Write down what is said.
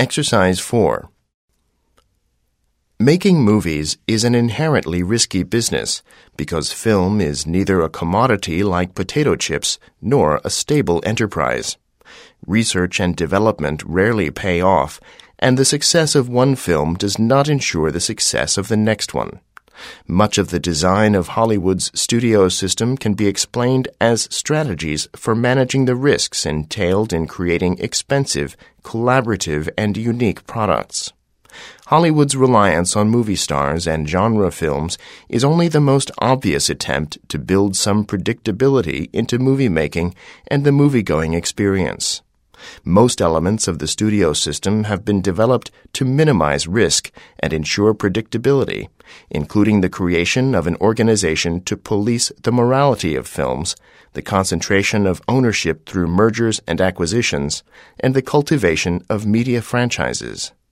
Exercise 4. Making movies is an inherently risky business because film is neither a commodity like potato chips nor a stable enterprise. Research and development rarely pay off, and the success of one film does not ensure the success of the next one. Much of the design of Hollywood's studio system can be explained as strategies for managing the risks entailed in creating expensive, collaborative, and unique products. Hollywood's reliance on movie stars and genre films is only the most obvious attempt to build some predictability into movie making and the movie-going experience. Most elements of the studio system have been developed to minimize risk and ensure predictability, including the creation of an organization to police the morality of films, the concentration of ownership through mergers and acquisitions, and the cultivation of media franchises.